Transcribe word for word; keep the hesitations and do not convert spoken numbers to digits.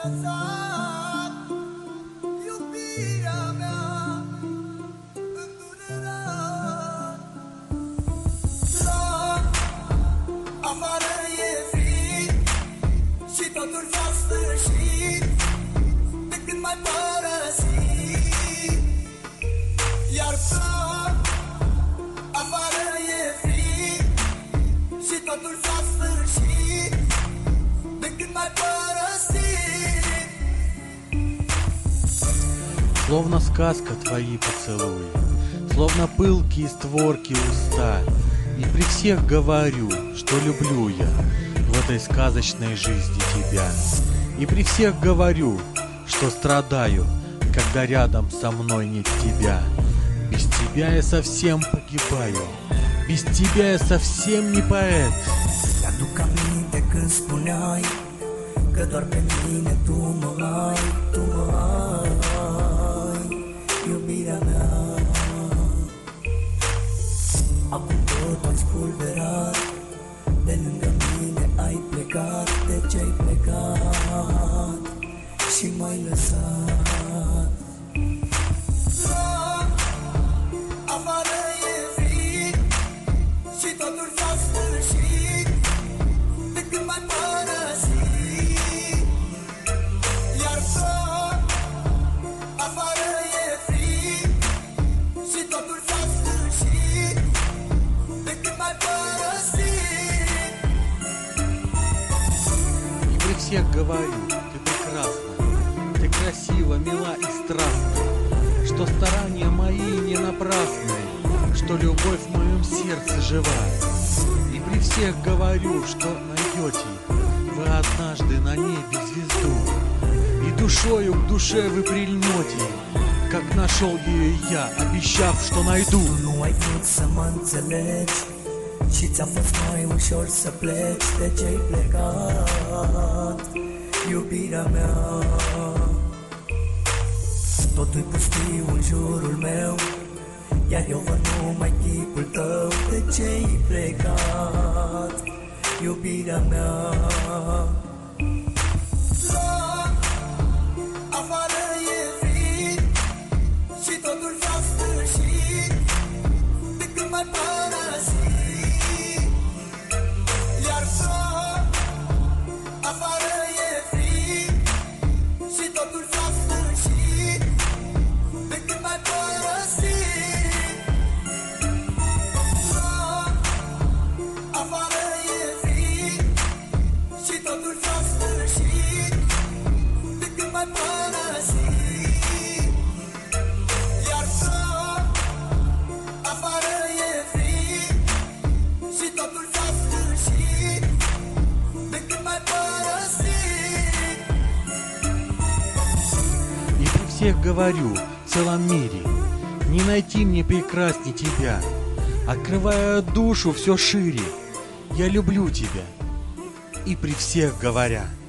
lăsat iubirea mea îndurerat. La afară e frig și totul s-a sfârșit de când m-ai părăsit. Iar la afară e frig și totul s-a sfârșit de când m-ai părăsit. Словно сказка твои поцелуи, словно пылкие створки уста. И при всех говорю, что люблю я в этой сказочной жизни тебя. И при всех говорю, что страдаю, когда рядом со мной нет тебя. Без тебя я совсем погибаю, без тебя я совсem не поэт. Mi-aduc aminte când spuneai că doar pe mine tu mă ai, tu mă ai, iubirea mea. Acum tot am spulberat, de lângă mine ai plecat. De ce-ai plecat și m-ai lăsat? La afară e frig și totul s-a sfârșit de când m-ai părăsit. Iar la afară e frig și totul s-a sfârșit de când m-ai părăsit. И при всех говорю, ты прекрасна, ты красива, мила и страстна, что старания мои не напрасны, что любовь в моем сердце жива. И при всех говорю, что найдете вы однажды на небе звезду, и душою к душе вы прильнете, как нашел ее я, обещав, что найду. Nu ai vrut să mă înțelegi și ți-a fost mai ușor să pleci. De ce-ai plecat, iubirea mea? Totul-i pustiu în jurul meu, iar eu văd numai chipul tău. De ce-ai plecat, iubirea mea? La afară e frig și totul s-a sfârșit de când m-ai părăsit. Iar la afară e frig și totul s-a sfârșit de când m-ai părăsit. La afară e frig și totul s-a sfârșit de când m-ai părăsit. Iar la afară e frig și totul s-a sfârșit de când m-ai părăsit. И при всех говорю, в целом мире не найти мне прекрасней тебя. Открывая душу все шире, я люблю тебя. И при всех говоря.